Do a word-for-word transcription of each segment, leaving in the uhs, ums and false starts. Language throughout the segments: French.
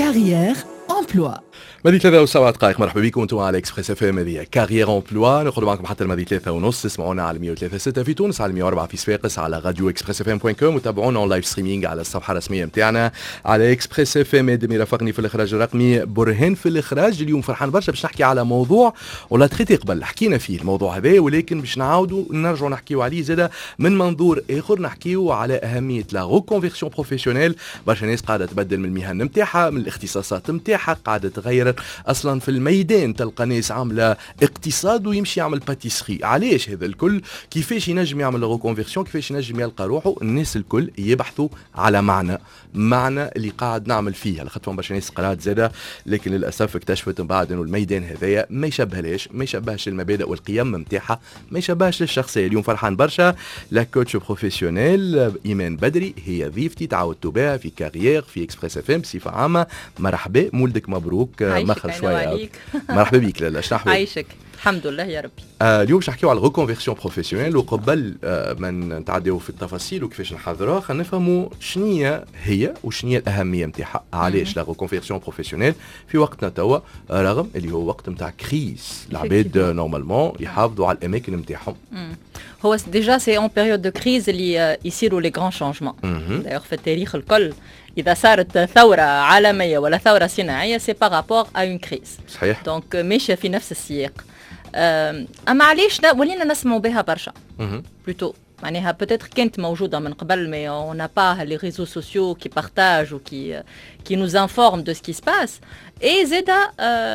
كارير امبلوا. ماضي ثلاثة وسبعة دقائق. مرحبا بكم انتم على اكسبريس اف ام. هذه كارير امبلوا، ناخذ معكم حتى الماضي ثلاثة ونص. تسمعونا على مية وثلاثة ستة في تونس، على مية وأربعة في صفاقس، على راديو اكسبريس اف ام دوت كوم، وتابعونا اون لايف ستريمينغ على الصفحه الرسميه نتاعنا على اكسبريس اف ام. ادمي رافقني في الاخراج الرقمي، برهان في الاخراج. اليوم فرحان برشا باش نحكي على موضوع ولا تخيتي قبل حكينا فيه الموضوع هذا، ولكن باش نعاودوا نرجعوا نحكيوا عليه زاده من منظور اخر. نحكيوا على اهميه لا ريكونفيرسيون بروفيسيونيل. برشا ناس قاعده تبدل من المهن نتاعها، من الاختصاصات نتاعها، قاعده تغير اصلا في الميدان. تلقى ناس عامله اقتصاد ويمشي يعمل باتيسري. علاش هذا الكل؟ كيفاش ينجم يعمل ريكونفيرسيون؟ كيفاش ينجم يلقى روحه؟ الناس الكل يبحثوا على معنى معنى اللي قاعد نعمل فيه. على خاطر برشا ناس قرات زاده، لكن للاسف اكتشفت من بعد انه الميدان هذايا ما يشبهلاش، ما يشبهش المبادئ والقيم نتاعها، ما يشبهش للشخصيه. اليوم فرحان برشا لا كوتش بروفيسيونيل ايمان بدري هي ضيفتي، تعاود تباع في كارير في اكسبريس اف ام بصفه عامه. مرحبا، مولدك مبروك، مخر شويه. مرحبا بك. لا لا شنو عايشك؟ الحمد لله يا ربي. آه اليوم باش نحكيو على الريكونفيرسيون بروفيسيونيل، وقبل آه ما نتعداو في التفاصيل وكيفاش نحضروها خلينا نفهموا شنية هي وشنية الأهمية نتاعها. علاش لا ريكونفيرسيون بروفيسيونيل في وقتنا توا، رغم اللي هو وقت نتاع كريز، العباد نورمالمون يحافظوا على الأماكن نتاعهم. هو ديجا سي اون بيريود دو كريز اللي يصيروا لي غران شانجمون. دايوغ في التاريخ الكل إذا صارت ثورة عالمية ولا ثورة صناعية سي بارابور أ اون كريز. صحيح. دونك ماشية في نفس السياق. أما علاش ولينا نسمعوا بها برشا بلوتو؟ معناها بوتيتر كانت موجودة من قبل، مي اون نا با لي ريزو سوسيو كي بارتاج و كي كي نوز انفورم دو سكي سباس. اي زادا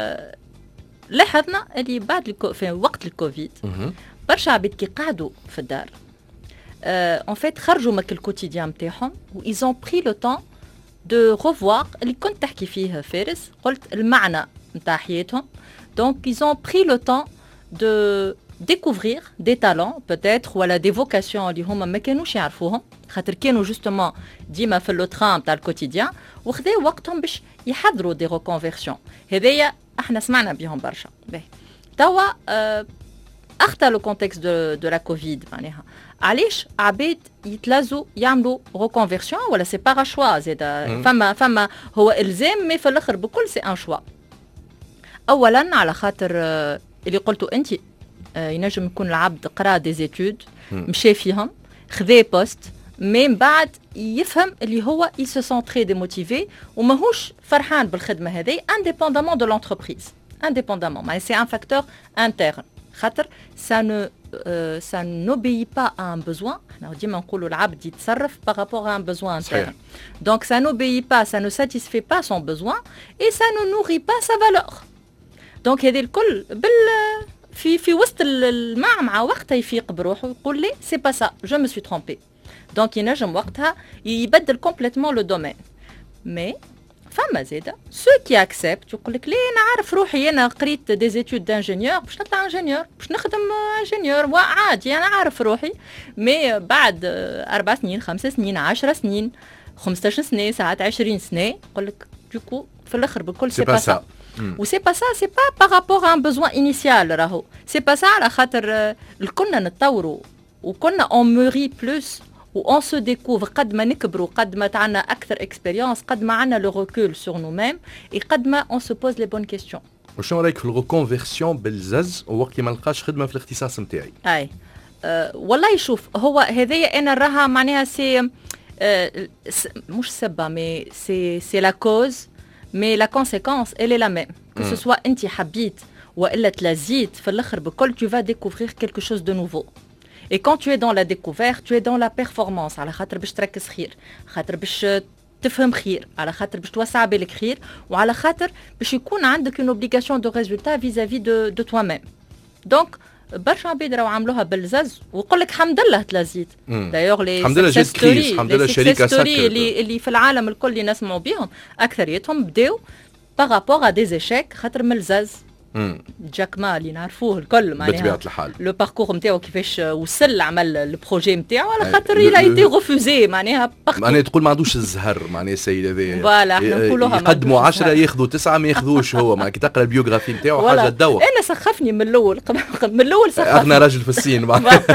لاحظنا اللي بعد في وقت الكوفيد برشا عباد كي قعدوا في الدار ان فيت خرجوا من الكوتيديان نتاعهم و ايزون بري لو طون دو ريفوار اللي كنت تحكي فيه فارس، قلت المعنى نتاع حياتهم. Donc, ils ont pris le temps de découvrir des talents, peut-être, ou des vocations اللي هما ما كانوش يعرفوهم، خاطر كانوا justement ديما في لو تران نتاع الكوتيديان، وخذاو وقتهم باش يحضروا دي ريكونفيرسيون. هذايا احنا سمعنا بهم برشا. توا اه اخطا لو كونتكست دو دو لا كوفيد، معناها علاش عباد يتلازوا يعملوا ريكونفيرسيون ولا سي بارا شوا زاده. فما فما هو الزام، مي في الاخر بكل سي ان شوا. اولا على خاطر اللي قلتوا انت، ينجم يكون العبد قرا دي زيتود مشى فيهم خذا بوست، من بعد يفهم اللي هو il se sent très démotivé وماهوش فرحان بالخدمه هذه indépendamment de l'entreprise. indépendamment mais c'est un facteur interne، خاطر ça ne euh, ça n'obéit pas à un besoin. احنا ديما نقولوا العبد يتصرف par rapport à un besoin interne. donc ça n'obéit pas, ça ne satisfait pas son besoin et ça ne nourrit pas sa valeur. دونك هذه الكل بال في في وسط المعمعة وقتها يفيق بروحه ويقول لي سي با سا جو مي سوي ترومبي. دونك ينجم وقتها يبدل كومبليتمون لو دومين. مي فما زاده سو كي اكسبت يقول لك ليه انا عارف روحي، انا قريت دي زيتود دانجينيور باش نطلع انجينيور، باش نخدم انجينيور وعادي انا عارف روحي. مي بعد اربع سنين، خمس سنين، عشر سنين، خمسطاش سنه، ساعات عشرين سنه، يقول لك دوكو في الاخر بالكل سي با سا. و سي با سا، سي با بارابور ان بوزوان انيسيال. راهو سي با سا على خاطر كنا نتطوروا وكنا اون موري بلوس و اون سو ديكوفر. قد ما نكبروا، قد ما تعنا اكثر اكسبيريونس، قد ما عنا لو ريكول سور نو ميم، اي قد ما اون سو بوز لي بون كيستيون. وشنو رايك في الريكونفيرسيون بالزز وقت ما نلقاش خدمه في الاختصاص نتاعي؟ اي أه والله شوف، هو هذايا انا راها معناها سي أه مش سبه، مي سي سي لا كوز، mais la conséquence elle est la même que mm. ce soit انت حبيت وإلا تلازيت، في الآخر بكل tu vas découvrir quelque chose de nouveau. et quand tu es dans la découverte tu es dans la performance، على خاطر باش تركز خير، خاطر باش تفهم خير، على خاطر باش توسع بالك خير، وعلى خاطر باش يكون عندك une obligation de résultat vis-à-vis de de toi-même. donc برشا عباد راهو عملوها بالزز ويقول لك الحمد لله تلازيت. دايوغ لي الحمد لله جات كريز، الحمد لله شركه سكر اللي اللي في العالم الكل اللي نسمعوا بهم اكثريتهم بداو بارابور ا دي ايشيك خاطر من الزز جاك ما اللي نعرفوه الكل معناها بطبيعه الحال لو باركور نتاعو كيفاش وصل عمل البروجي نتاعو على خاطر الى ايتي ريفوزي معناها معناها تقول ما عندوش الزهر معناها السيد هذا فوالا احنا نقولوها يقدموا عشرة ياخذوا تسعة ما ياخذوش هو ما كي تقرا البيوغرافي نتاعو حاجه تدوخ. انا سخفني من الاول من الاول سخفني اغنى راجل في الصين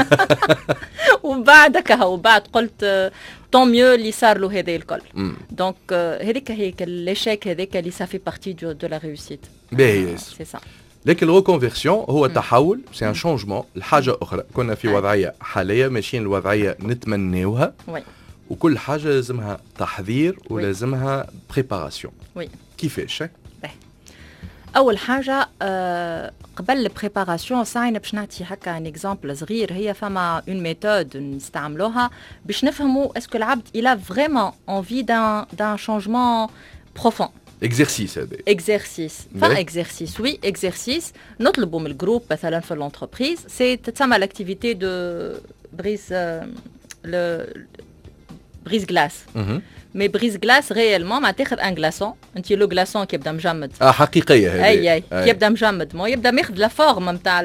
ومن بعد هكا وبعد قلت طون ميو اللي صار له هذا الكل. دونك هذيك هيك الليشيك هذاك اللي سافي بارتي دو لا ريوسيت. باهي سي سا. لكن الريكونفيرسيون هو تحول سي ان شونجمون لحاجه اخرى. كنا في وضعيه حاليه ماشيين الوضعيه نتمناوها وي وكل حاجه لازمها تحضير ولازمها بريباراسيون. وي كيفاش؟ اول حاجه أه قبل البريباراسيون ساعنا باش نعطي هكا ان اكزامبل صغير. هي فما اون ميثود نستعملوها باش نفهموا اسكو العبد الى فريمون انفي دان دان شونجمون بروفون. اكزرسيس هذا اكزرسيس فا اكزرسيس وي اكزرسيس نطلبوا من الجروب مثلا في لونتربريز سي تسمى لاكتيفيتي دو بريز لو بريز غلاس. مي بريز غلاس ريالمون ما تاخذ ان غلاسون انت لو غلاسون كي يبدا مجمد اه حقيقيه هذه اي اي كي يبدا مجمد مو يبدا ماخذ لا فورم نتاع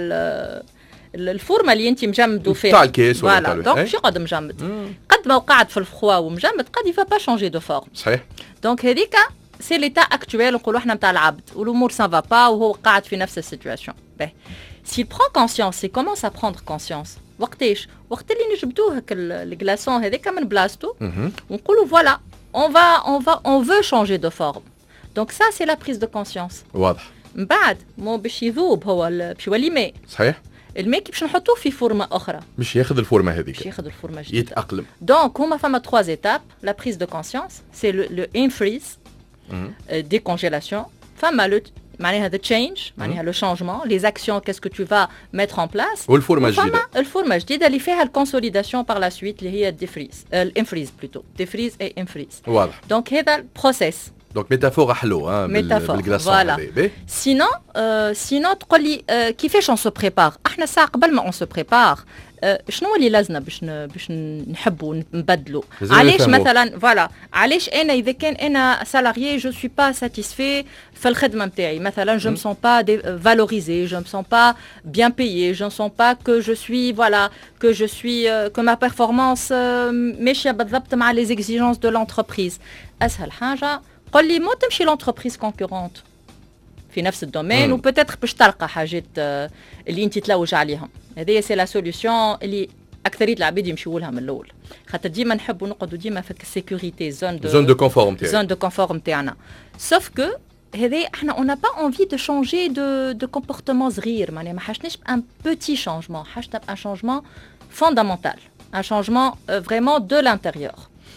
الفورمه اللي انت مجمدوا فيها تاع الكيس ولا فوالا دونك باش يقعد مجمد قد ما وقعت في الفخوا ومجمد قد يفا با شونجي دو فورم صحيح. دونك هذيك سي ليتا اكتويل نقولوا احنا نتاع العبد والامور سان فا با وهو قاعد في نفس السيتوياسيون. باهي سي برون كونسيونس سي كومونس ا بروندر كونسيونس وقتاش وقت اللي نجبدوه هك الكلاسون هذاك من بلاصتو ونقولوا فوالا on va on va on veut changer de forme. Donc ça c'est la prise de conscience. واضح. من بعد مو باش يذوب هو باش يولي ماء. صحيح. الماء باش نحطوه في فورمه اخرى. باش ياخذ الفورمه هذيك. باش ياخذ الفورمه جديده. يتأقلم. دونك هما فما trois étapes. La prise de conscience, c'est le le infreeze, euh, décongélation. فما le معناها the change, معناها le changement, les actions, qu'est-ce que tu vas mettre en place. والفورمه الجديده. الفورمه الجديده اللي فيها الكونسوليداسيون par la suite اللي هي الديفريز الانفريز بلوتو ديفريز اي انفريز. واضح. دونك هذا البروسيس. دونك ميتافور حلو ها بالكلاسون هذا. سينون سينون تقول لي كيفاش اون سو بريبار. احنا ساعه قبل ما اون سو بريبار شنو اللي لازمنا باش باش نحبوا نبدلوا. علاش مثلا فوالا علاش انا اذا كان انا سالاريي جو سوي با ساتيسفي في الخدمه نتاعي مثلا جو مي سون با فالوريزي جو مي سون با بيان بايي جو سون با كو جو سوي فوالا كو جو سوي كو ما بيرفورمانس ماشيه بالضبط مع لي اكزيجونس دو لونتربريز. اسهل حاجه قل لي مو تمشي لونتربريز كونكورونت في نفس الدومين وبتاتر باش تلقى حاجات اللي انت تلوج عليهم. هذه سي لا سوليوشن اللي اكثريه العباد يمشيو لها من الاول خاطر ديما نحبوا نقعدوا ديما في السيكوريتي زون دو زون دو كونفور نتاعنا زون دو كونفور نتاعنا سوف كو هذه احنا اون با انفي دو شونجي دو دو كومبورتمون صغير معناها ما حاجناش بان بوتي شونجمون حاجتنا بان شونجمون فوندامونتال ان شونجمون فريمون دو لانتيريور.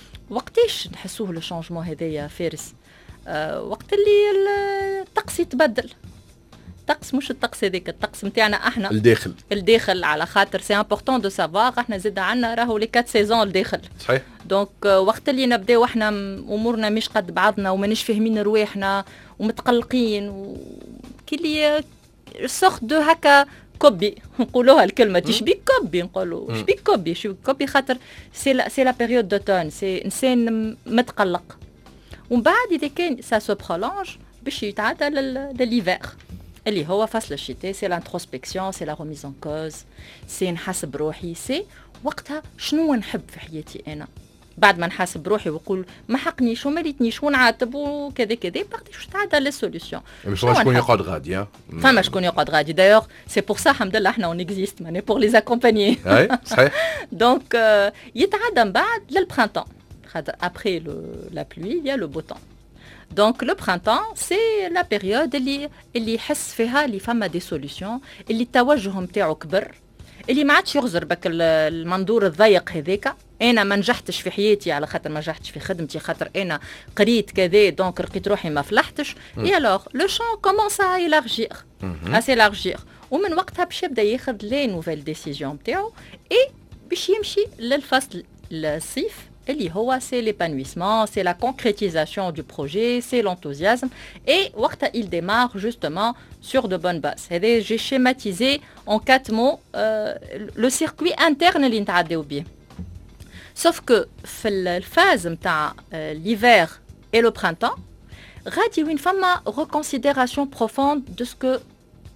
وقتاش نحسوه لو شونجمون هذايا فارس؟ أه وقت اللي الطقس يتبدل. الطقس مش الطقس هذاك الطقس نتاعنا احنا الداخل الداخل على خاطر سي امبورطون دو سافوار احنا زاد عندنا راهو لي كات سيزون الداخل. صحيح. دونك وقت اللي نبداو احنا امورنا مش قد بعضنا ومانيش فاهمين رواحنا ومتقلقين وكي لي سورت دو هكا كوبي نقولوها الكلمه تشبيك كوبي نقولوا شبيك كوبي شبيك كوبي خاطر سي لا سي لا بيريود دو تون سي انسان متقلق. ومن بعد اذا كان سا سو برولونج باش يتعدى لليفير اللي هو فصل الشتاء سي لانتروسبكسيون سي لا ريميز ان كوز سي نحاسب روحي سي وقتها شنو نحب في حياتي انا بعد ما نحاسب روحي ونقول ما حقنيش وما ريتنيش ونعاتب وكذا كذا باقي باش تعدى للسوليوشن. مش شكون يقعد غادي فما شكون يقعد غادي دايوغ سي بور سا الحمد لله احنا اون اكزيست ماني بور لي اكومبانيي. اي صحيح. دونك يتعدى من بعد للبرانتون خاطر ابري لا بلوي يا لو بو طون. دونك لو برانتون سي لا بيريود اللي اللي يحس فيها اللي فما دي سوليوشن اللي التوجه نتاعو كبر اللي ما عادش يغزر بك المنظور الضيق هذاك. انا ما نجحتش في حياتي على خاطر ما نجحتش في خدمتي خاطر انا قريت كذا دونك لقيت روحي ما فلحتش. اي الوغ لو شون كومونس ا ايلارجير ا سيلارجير ومن وقتها باش يبدا ياخذ لي نوفيل ديسيزيون نتاعو اي باش يمشي للفصل الصيف اللي هو c'est l'épanouissement, c'est la concrétisation du projet, c'est l'enthousiasme et وقتها il démarre justement sur de bonnes bases. هذا j'ai schématisé en quatre mots euh, le circuit interne اللي نتعداو بيه. Sauf que في الفاز نتاع l'hiver et le printemps غادي وين فما reconsidération profonde de ce que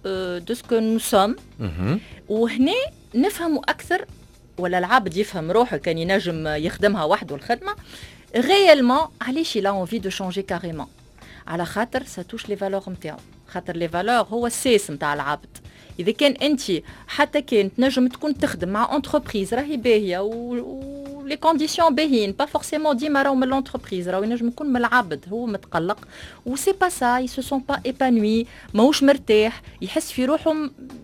دو سكو نو سوم. وهنا نفهموا اكثر ولا العبد يفهم روحه كان ينجم يخدمها وحده الخدمه غيالمون علاش لا انفي دو شونجي كاريمون على خاطر سا توش لي فالور نتاعو خاطر لي فالور هو الساس نتاع العبد. اذا كان انت حتى كان تنجم تكون تخدم مع انتربريز راهي باهيه و لي كونديسيون باهيين با فورسيمون ديما راهو من لونتربريز راهو ينجم يكون من العبد هو متقلق و سي با سا يي سو سون با ايبانوي ماهوش مرتاح يحس في روحه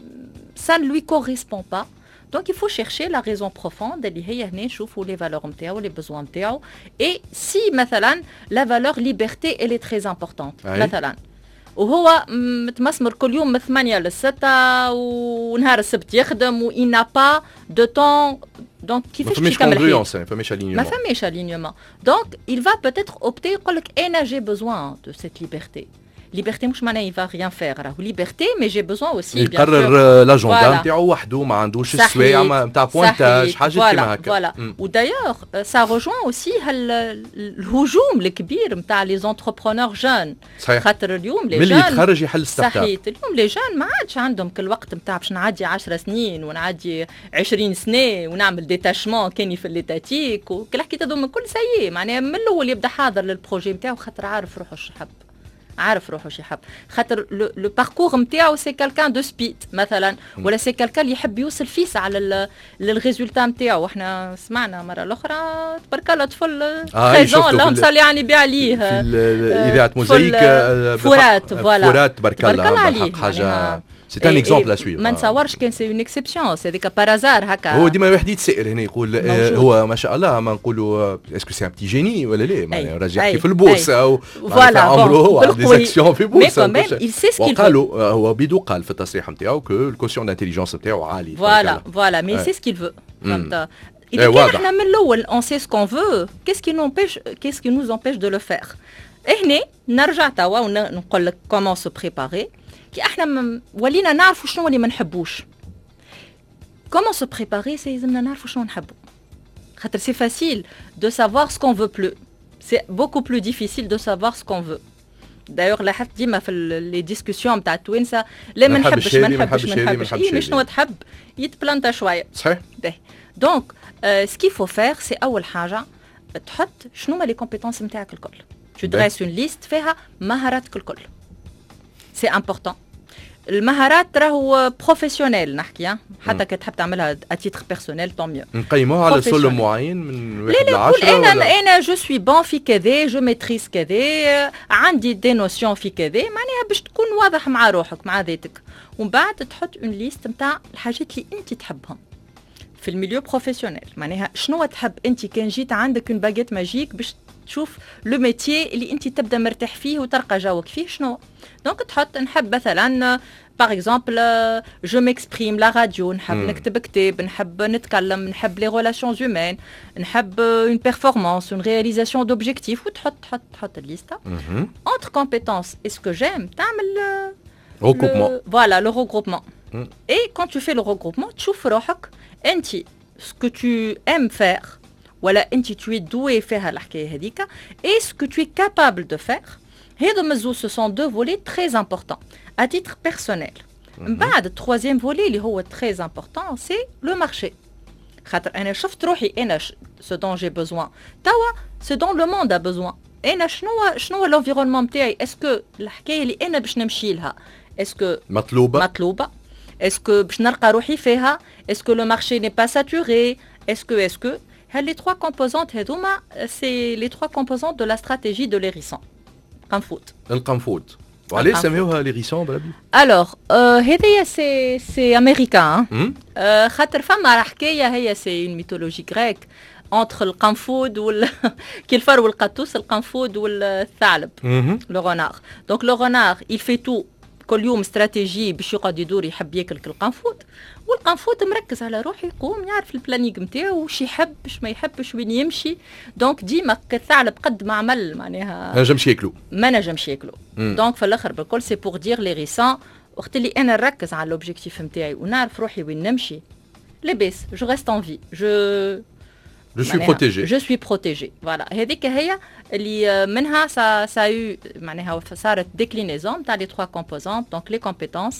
ça ne lui correspond pas. Donc il faut chercher la raison profonde اللي هي هنا نشوفوا les valeurs نتاعو les besoins نتاعو. Et si مثلا la valeur liberté elle est très importante مثلا وهو متمسمر كل يوم من ثمانية للستة ونهار السبت يخدم و il n'a pas de temps donc كيفاش باش يكمل حياته؟ ما فماش alignement. ما فماش alignement. Donc il va peut-être opter يقول لك انا j'ai besoin de cette liberté. Liberté مش معناها il va rien faire راهو liberté mais j'ai besoin aussi bien sûr يقرر لاجوندا نتاعو وحده ما عندوش السوايع نتاع بوينتاج حاجات كيما هكا. فوالا ودايوغ سا روجوان اوسي الهجوم الكبير نتاع لي زونتربرونور جون خاطر اليوم لي جون ملي يتخرج يحل ستارت اب. صحيح اليوم لي جون ما عادش عندهم كل وقت نتاع باش نعدي عشر سنين ونعدي عشرين سنه ونعمل ديتاشمون كاني في الليتاتيك وكل حكيت هذوما كل سيء معناها من الاول يبدا حاضر للبروجي نتاعو خاطر عارف روحه اش يحب عارف روحه شي يحب خاطر لو باركور نتاعو سي كالكان دو سبيد مثلا ولا سي كالكان اللي يحب يوصل فيس على للريزولتا نتاعو. احنا سمعنا مره الاخرى تبارك الله طفل خيزون اللهم صل يعني بي عليه في اذاعه موزايك فورات فوالا فورات تبارك الله حاجه سي ان اكزومبل ا سويفر. ما نتصورش كان سي اون اكسبسيون سي هذيك بارازار هكا. هو ديما واحد يتسائل هنا يقول آه هو ما شاء الله ما نقولوا اسكو سي ان بتي جيني ولا لا معناها راجل يحكي في البورصه او فوالا عمره هو دي زاكسيون في البورصه. وقالوا هو بيدو قال في التصريح نتاعو كو الكوسيون دانتيليجونس نتاعو عالي. فوالا فوالا مي سي سكيل فو. إذا كان احنا من الاول اون سي سكون فو كيس كي نومبيش كيس كي نوز امبيش دو لو فير. هنا نرجع توا ونقول لك كومون سو بريباري كي احنا ولينا نعرفوا شنو اللي ما نحبوش. كومون سو بريباري سي لازمنا نعرفوا شنو نحبوا خاطر سي فاسيل دو سافوار سكون فو بلو سي بوكو بلو ديفيسيل دو سافوار سكون فو. دايوغ لاحظت ديما في لي ديسكوسيون نتاع التوانسه لا ما نحبش ما نحبش ما نحبش اي شنو تحب يتبلانتا شويه صحيح. دونك سكي فو فير سي اول حاجه تحط شنو ما لي كومبيتونس نتاعك الكل. tu dresses une liste فيها مهاراتك الكل. سي امبورطون. المهارات راهو بروفيسيونيل نحكي حتى كي تحب تعملها اتيتر بيرسونيل طون ميو نقيموها على سلم معين من واحد ل عشرة. لا انا انا جو سوي بون في كذا جو ميتريز كذا عندي دي نوسيون في كذا معناها باش تكون واضح مع روحك مع ذاتك ومن بعد تحط اون ليست نتاع الحاجات اللي انت تحبهم في الميليو بروفيسيونيل. معناها شنو تحب انت كان جيت عندك اون باغيت ماجيك باش تشوف لو ميتيي اللي انت تبدا مرتاح فيه وتلقى جوك فيه شنو. دونك تحط نحب مثلا باغ اكزومبل جو ميكسبريم لا راديو نحب نكتب كتاب نحب نتكلم نحب لي ريلاسيون هيومان نحب اون بيرفورمانس اون رياليزاسيون دوبجيكتيف وتحط تحط تحط الليسته انتر كومبيتونس اسكو جيم تعمل regroupement. Voilà, le regroupement. Mm. Et quand tu fais le regroupement, tu vois ce que tu aimes faire, voilà, tu es doué faire la l'hadika, et ce que tu es capable de faire. Et ce sont deux volets très importants à titre personnel. Mm-hmm. Le troisième volet, qui est très important, c'est le marché. أنا شفت روحي أنا ce dont j'ai besoin. توا ce dont le monde a besoin. أنا شنو شنو l'environnement نتاعي؟ est-ce que الحكاية اللي أنا باش نمشي لها est-ce que مطلوبة مطلوبة est-ce que باش نلقى روحي فيها est-ce que le marché n'est pas saturé est-ce que est-ce que هل les trois composantes هذوما c'est les trois composantes de la stratégie de l'hérisson. القنفوت. القنفوت. وعليه سميوها ليغيسون بلادي؟ الوغ هذيا سي سي امريكان خاطر فما حكايه هي سي اون ميثولوجي غريك انتر القنفود وال كي الفار والقطوس القنفود والثعلب لو غونار. دونك لو غونار il fait tout كل يوم استراتيجي باش يقعد يدور يحب ياكل القنفود والقنفود مركز على روحه يقوم يعرف البلانينغ نتاعو واش يحب باش ما يحبش وين يمشي. دونك ديما الثعلب قد ما عمل معناها ما نجمش ياكلو ما نجمش ياكلو. دونك في الاخر بالكل سي بور دير لي ريسون وقت اللي انا نركز على لوبجيكتيف نتاعي ونعرف روحي وين نمشي لاباس جو ريست ان في جو Je suis protégé. Je suis protégé. Voilà. هذيك هي اللي منها ça ça a eu معناها صارت déclinaison تاع les trois composantes donc les compétences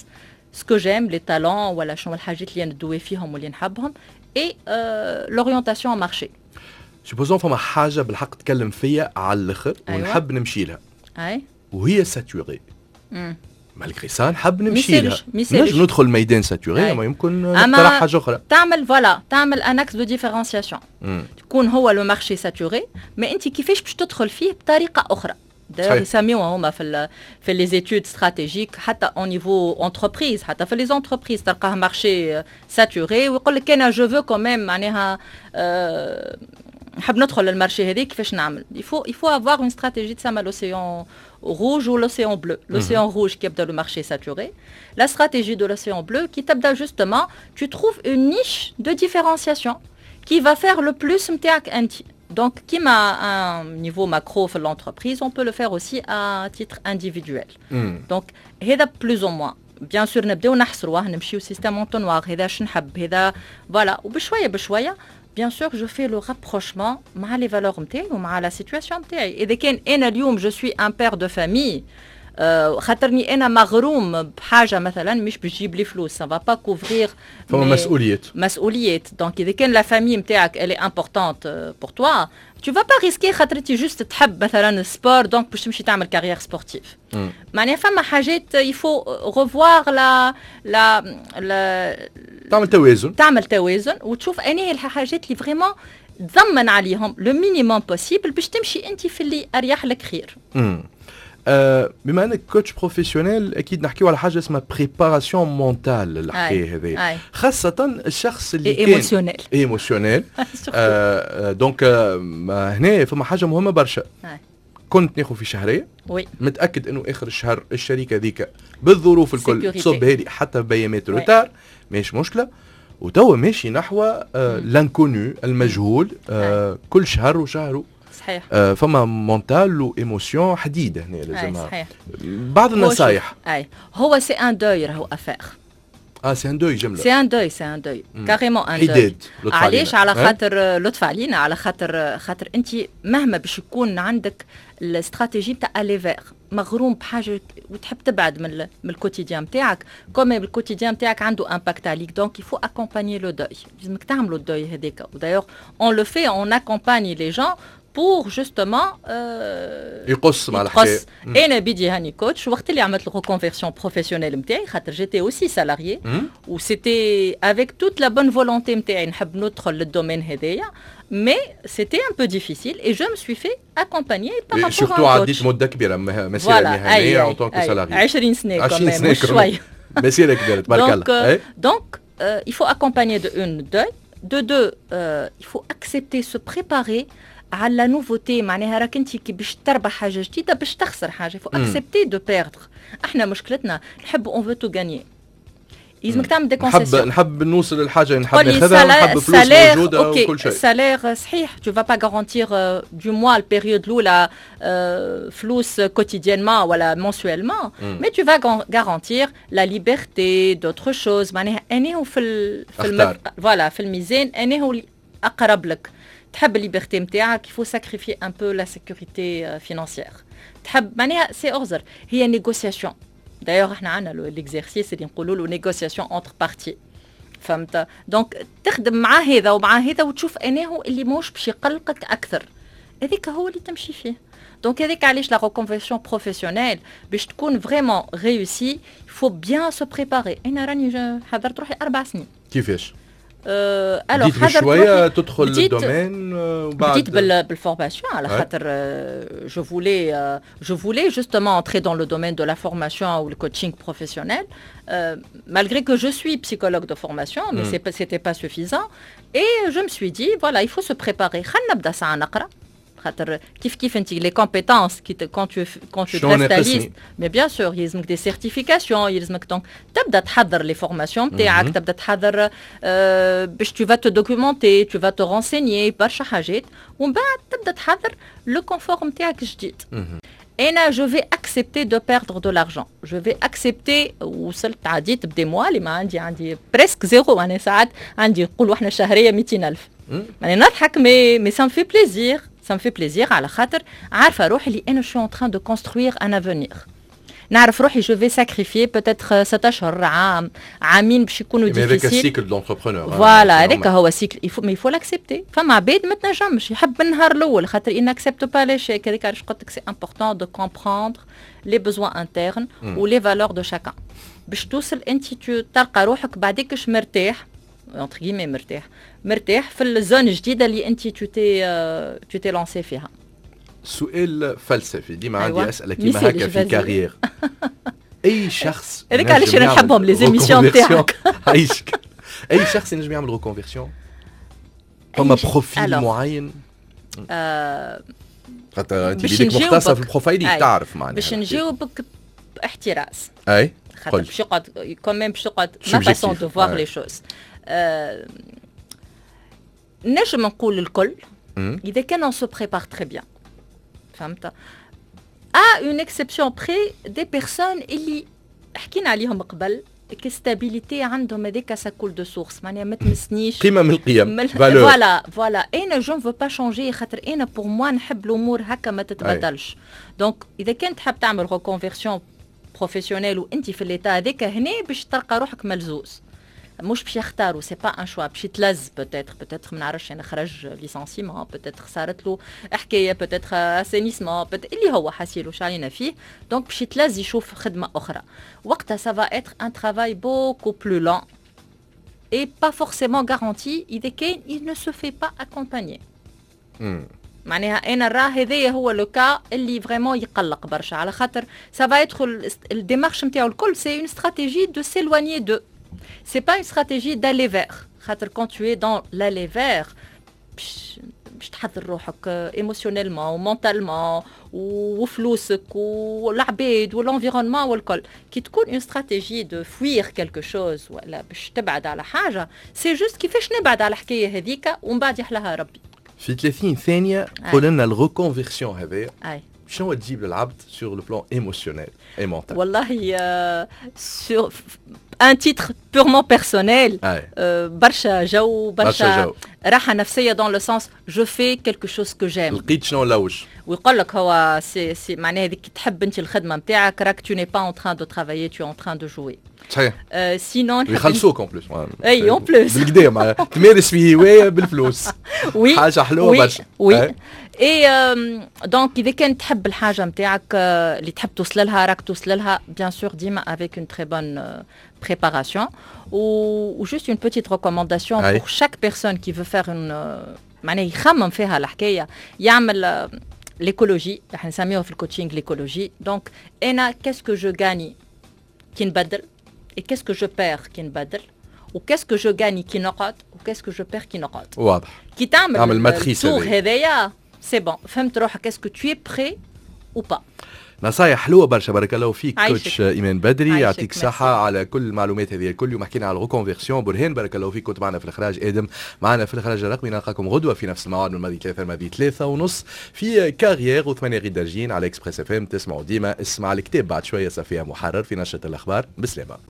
ce que j'aime, les talents, ولا شنو الحاجات اللي ندوي فيهم واللي نحبهم et euh, l'orientation au marché. سوبوزون فما حاجه بالحق تكلم فيا على الاخر أيوة. ونحب نمشي لها اي وهي ساتوري امم مالغري سا نحب نمشي لها نجم ندخل ميدان ساتوري اما يمكن نقترح حاجه اخرى تعمل فوالا تعمل ان اكس دو ديفيرونسياسيون تكون هو لو مارشي ساتوري ما انت كيفاش باش تدخل فيه بطريقه اخرى دايوغ يسميوها هما في في لي زيتود استراتيجيك حتى او نيفو انتربريز حتى في لي زونتربريز تلقاه مارشي ساتوري ويقول لك انا جو فو كوميم معناها أه نحب ندخل للمارشي هذيك كيفاش نعمل يفو يفو افوار اون استراتيجي تسمى لوسيون rouge ou l'océan bleu. L'océan mmh. rouge qui est le marché saturé. La stratégie de l'océan bleu qui t'abda justement, tu trouves une niche de différenciation qui va faire le plus m'teak anti. Donc, qui m'a un niveau macro de l'entreprise, on peut le faire aussi à titre individuel. Mmh. Donc, هذا plus ou moins. Bien sûr, نبداو نحصروه نمشيو سيستم اونطونوار هذا شنحب هذا فوالا وبشويه بشويه bien sûr je fais le rapprochement مع les valeurs نتاعي ومع la situation نتاعي اذا كان انا اليوم je suis un père de famille أه خاطرني انا مغروم بحاجه مثلا مش بتجيب لي فلوس ça va pas couvrir فما مسؤوليات مسؤوليات دونك اذا كان la famille نتاعك elle est importante pour toi tu vas pas risquer خاطر انت جوست تحب مثلا السبور دونك باش تمشي تعمل كارير سبورتيف معناها فما حاجات يفو revoir لا لا لا تعمل توازن تعمل توازن وتشوف انهي الحاجات اللي فريمون تضمن عليهم لو مينيموم بوسيبل باش تمشي انت في اللي اريح لك خير. امم أه بما انك كوتش بروفيسيونيل اكيد نحكيو على حاجه اسمها بريباراسيون مونتال الحكايه هذه خاصه الشخص اللي كان ايموشنيل ايموشنيل أه دونك أه هنا فما حاجه مهمه برشا كنت ناخذ في شهريه وي متاكد انه اخر الشهر الشركه ذيك بالظروف الكل تصب هذه حتى بيامات روتار ماشي مشكله وتوا ماشي نحو آه لانكونو المجهول آه كل شهر وشهر صحيح آه فما مونتال وايموسيون حديده هنا لازمها صحيح بعض النصايح اي هو سي ان دوي راهو افير اه سي ان دوي جمله سي ان دوي سي ان دوي كاريمون ان دوي علاش على خاطر لطف علينا على خاطر خاطر انت مهما باش يكون عندك الاستراتيجي تاع اليفير مغروم بحاجه وتحب تبعد من من الكوتيديان نتاعك كومي الكوتيديان نتاعك عنده امباكت عليك دونك يفو اكومباني لو دوي لازمك تعملوا الدوي هذاك ودايوغ اون لو في اون اكومباني لي جون بور جوستومون يقص مع الحكايه انا بيدي هاني كوتش وقت اللي عملت الريكونفيرسيون بروفيسيونيل نتاعي خاطر جيتي اوسي سالاريي و سيتي افيك توت لا بون فولونتي نتاعي نحب ندخل للدومين هذايا mais c'était un peu difficile et je me suis fait accompagner par rapport à un coach. surtout عديت مده كبيره مسيره مهنيه en tant que salarié عشرين سنه كمان مش شويه مسيره كبيره تبارك الله. donc il faut accompagner de une deuil de deux il faut accepter se préparer على لا نوفوتي معناها راك انت كي باش تربح حاجه جديده باش تخسر حاجه فو اكسبتي دو بيردر احنا مشكلتنا نحب اون فو تو غاني لازمك تعمل دي كونسيسيون نحب نحب نوصل للحاجه اللي نحب ناخذها ونحب فلوس موجوده وكل شيء السالير صحيح tu vas pas garantir du mois البيريود الاولى فلوس كوتيديانمون ولا mensuellement mais tu vas garantir la liberté d'autres choses معناها اني هو في في فوالا في الميزان اني هو اقرب لك تحب الليبرتي نتاعك il faut sacrifier un peu la sécurité financière تحب معناها سي اوزر هي نيغوسياسيون d'ailleurs احنا عندنا l'exercice اللي نقولوا له نيغوسياسيون entre parties فهمت دونك تخدم مع هذا ومع هذا وتشوف انا هو اللي موش باش يقلقك اكثر هذيك هو اللي تمشي فيه دونك هذيك علاش لا ريكونفيرسيون بروفيسيونيل باش تكون فريمون ريوسي il faut bien se préparer انا راني حضرت روحي اربع سنين كيفاش أه الوغ حضرت شويه تدخل للدومين وبعد بديت بالفورماسيون على خاطر جو فولي جو فولي جوستومون entrer dans le domaine de la formation ou le coaching professionnel euh, malgré que je suis psychologue de formation mais mm. c'est pas c'était pas suffisant et je me suis dit voilà il faut se préparer خلينا نبدا ساعه نقرا خاطر كيف كيف انت لي كومبيتونس كي quand tu quand tu dresses ta liste mais bien sûr يلزمك دي سيرتيفيكاسيون يلزمك دونك تبدا تحضر لي فورماسيون نتاعك تبدا تحضر باش tu vas te documenter tu vas te renseigner برشا حاجات ومن بعد تبدا تحضر لو كونفور نتاعك الجديد انا جو في اكسبتي دو بيردر دو لارجون جو في اكسبتي وصلت عديت بدي موا اللي ما عندي عندي بريسك زيرو انا ساعات عندي نقولوا احنا شهريه مئتين ألف يعني نضحك مي مي سا مي في بليزير ça me fait plaisir على خاطر عارفه روحي اللي انا شو en train de construire un avenir نعرف روحي جو في ساكريفي بوتيتر ستة اشهر عام عامين باش يكونوا ديفيسيل. هذاك السيكل دونتربرونور. فوالا هذاك هو سيكل يفو مي يفو لاكسبتي. فما عباد ما تنجمش يحب النهار الاول خاطر ان اكسبتو با ليشيك. هذيك علاش قلت لك سي امبورطون دو كومبروندر لي بوزوان انترن و لي فالور دو شاكان باش توصل انت تلقى روحك بعديكش مرتاح اونتر كيمي مرتاح مرتاح في الزون الجديده اللي انت تو تي تو تي لونسي فيها. سؤال فلسفي ديما أيوة. عندي اسئله كيما هكا في كارير. اي شخص هذاك علاش انا نحبهم لي زيميسيون نتاعك. عايشك اي شخص ينجم يعمل ريكونفيرسيون فما بروفيل معين خاطر انت بيديك مختصه في البروفايل تعرف معناها باش نجاوبك باحتراس. اي خاطر باش يقعد كوميم باش تقعد ما فاسون دو فوار لي شوز. نجم نقول الكل اذا كان اون سو بريبار تري بيان فهمت. ا اون اكسبسيون بري دي بيرسون اللي حكينا عليهم قبل كستابيليتي عندهم هذاك ساكول دو سورس معناها ما تمسنيش قيمه من القيم فوالا فوالا انا جو نفو با شونجي خاطر انا بور موا نحب الامور هكا ما تتبدلش. دونك اذا كنت تحب تعمل ريكونفيرسيون بروفيسيونيل وانت في الليتا هذاك هنا باش تلقى روحك ملزوز مش باش يختاروا سي با ان شوا باش يتلز بوتيتر بوتيتر ما نعرفش انا خرج ليسانسيمون بوتيتر صارت له حكايه بوتيتر اسينيسمون اللي هو حاسيلو شالينا فيه دونك باش يتلز يشوف خدمه اخرى وقتها سا فا اتر ان ترافاي بوكو بلو لون اي با فورسيمون غارونتي اذا كان il ne se fait pas accompagner. معناها انا راه هذايا هو لو كا اللي فريمون يقلق برشا على خاطر سا فا اتر الديمارش نتاعو الكل سي اون استراتيجي دو سيلوانيي دو. C'est pas une stratégie d'aller vers. Quand tu es dans l'aller vers, باش تحضر روحك ايموشنيلمون ومونتالمون وفلوسك والعباد والانفيرونمون والكل. كي تكون اون استراتيجي دو فوير كالكو شوز ولا باش تبعد على حاجه سي جوست كيفاش نبعد على الحكايه هذيك ومن بعد يحلاها ربي. في ثلاثين ثانيه قول لنا الريكونفيرسيون هذايا اي شنو تجيب للعبد سور لو بلان ايموشنيل اي مونتال. والله سور ان تيتر بورمون بيرسونيل برشا جو برشا راحه نفسيه دون لو سونس جو في كلكو شوز كو جيم. لقيت شنو لوج ويقول لك هو سي سي معناها هذيك تحب انت الخدمه نتاعك راك تو ني با اون تران دو ترافايي تو اون تران دو جوي. صحيح. سينون يخلصوك اون بلوس. اي اون بلوس بالكدا مع تمارس في هوايه بالفلوس. وي حاجه حلوه برشا. وي اي دونك اذا كان تحب الحاجه نتاعك اللي تحب توصل لها راك توصل لها بيان سور ديما افيك اون تري بون préparation ou, ou juste une petite recommandation Aïe. pour chaque personne qui veut faire une معناها يخمم فيها الحكايه يعمل l'écologie رح نسميوها في الكوتشينغ l'écologie. دونك انا كاسكو جو غاني كي نبدل et qu'est-ce que je perds كي نبدل و qu'est-ce que je gagne كي نقعد و qu'est-ce que je perds كي نقعد. واضح. كي تعمل الماتريس هذايا سي بون فهمت روحك كاسكو tu es prêt ou pas. نصايح حلوه برشا بارك الله فيك كوتش ايمان بدري يعطيك الصحه على كل المعلومات هذه الكل. يوم حكينا على الريكونفيرسيون. برهان بارك الله فيك كنت معنا في الاخراج. ادم معنا في الاخراج الرقمي. نلقاكم غدوه في نفس الموعد من الماضي ثلاثة الماضي ثلاثة ونص في كارير وثمانية غير دارجين على اكسبريس اف ام. تسمعوا ديما اسمع الكتاب بعد شويه صفيه محرر في نشره الاخبار. بسلامه.